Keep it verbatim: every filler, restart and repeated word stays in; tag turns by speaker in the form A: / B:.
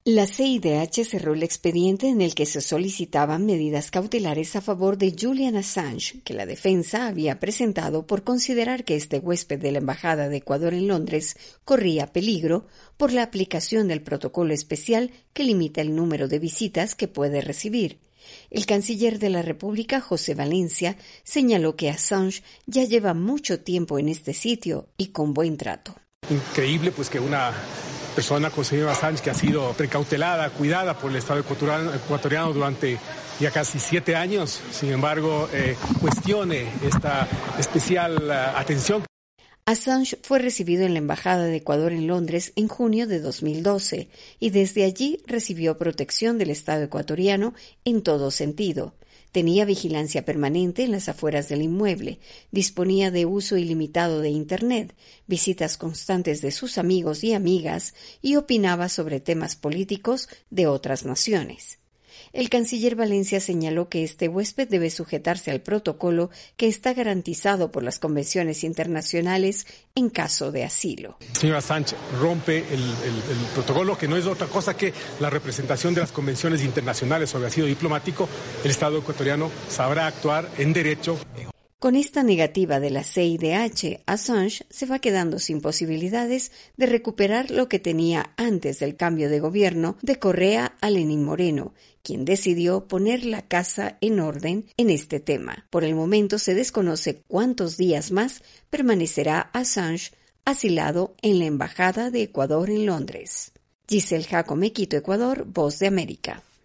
A: La C I D H cerró el expediente en el que se solicitaban medidas cautelares a favor de Julian Assange, que la defensa había presentado por considerar que este huésped de la Embajada de Ecuador en Londres corría peligro por la aplicación del protocolo especial que limita el número de visitas que puede recibir. El canciller de la República, José Valencia, señaló que Assange ya lleva mucho tiempo en este sitio y con buen trato.
B: Increíble pues que una persona como el señor Assange, que ha sido precautelada, cuidada por el Estado ecuatoriano, ecuatoriano durante ya casi siete años, sin embargo, eh, cuestione esta especial uh, atención.
A: Assange fue recibido en la Embajada de Ecuador en Londres en junio de dos mil doce y desde allí recibió protección del Estado ecuatoriano en todo sentido. Tenía vigilancia permanente en las afueras del inmueble, disponía de uso ilimitado de Internet, visitas constantes de sus amigos y amigas y opinaba sobre temas políticos de otras naciones. El canciller Valencia señaló que este huésped debe sujetarse al protocolo que está garantizado por las convenciones internacionales en caso de asilo.
B: El señor Assange rompe el, el, el protocolo, que no es otra cosa que la representación de las convenciones internacionales sobre asilo diplomático. El Estado ecuatoriano sabrá actuar en derecho.
A: Con esta negativa de la C I D H, Assange se va quedando sin posibilidades de recuperar lo que tenía antes del cambio de gobierno de Correa a Lenín Moreno, quien decidió poner la casa en orden en este tema. Por el momento se desconoce cuántos días más permanecerá Assange asilado en la Embajada de Ecuador en Londres. Giselle Jacome, Quito, Ecuador, Voz de América.